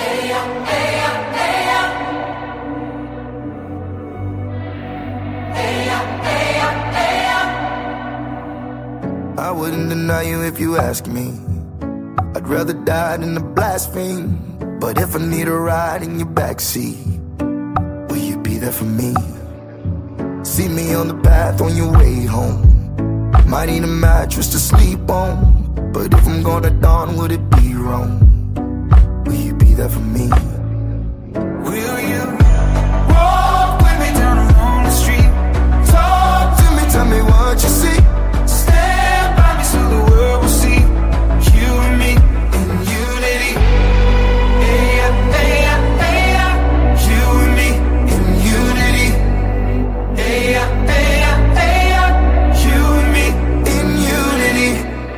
I wouldn't deny you if you ask me. I'd rather die than to blaspheme. But if I need a ride in your backseat, will you be there for me? See me on the path on your way home. Might need a mattress to sleep on. But if I'm gonna dawn, would it be wrong? Will you be there for me? Will you walk with me down along the street? Talk to me, tell me what you see. Stand by me so the world will see you and me in unity. Hey, yeah, hey, yeah, hey, yeah. You and me in unity. Hey, yeah, hey, yeah, hey, yeah. You and me in unity.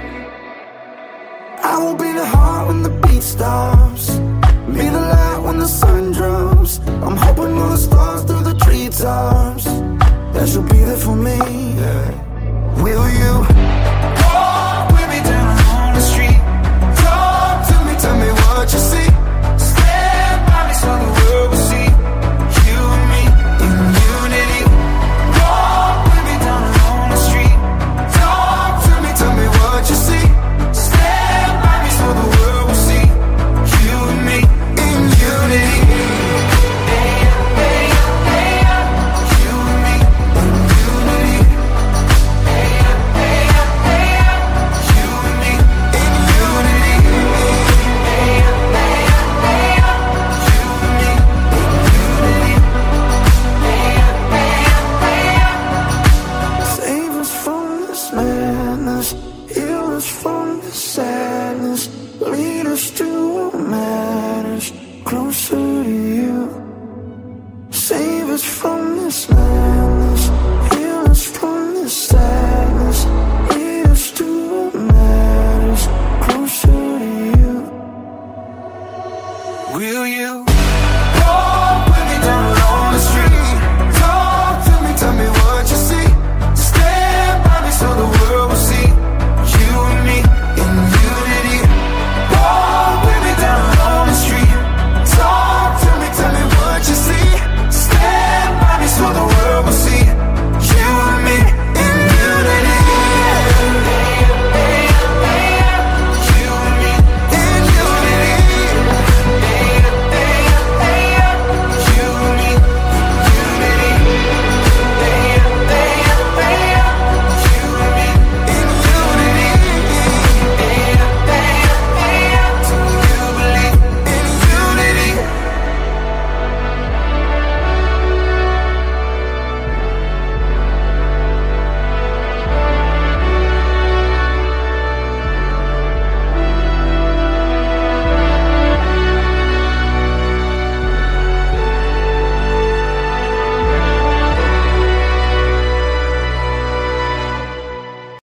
I will be the heart when the beat stops. Be the light when the sun drops. I'm hoping on the stars through the treetops, that you'll be there for me. Yeah. Will you walk with me down on the street? Talk to me, tell me what you see. Stand by me so the world will see you and me in unity. Walk with me down on the street. Talk to me, tell me what you see. Stand by me so the world will see you and me in unity. Hey, hey, hey, you and me in unity. Hey, hey, hey, you and me in unity. Hey, hey, hey, you and me in unity. Hey, hey, hey. Save us from this madness, heal us from this sadness, lead us to what matters, closer to you. Save us from this madness, heal us from this sadness, lead us to what matters, closer to you. Will you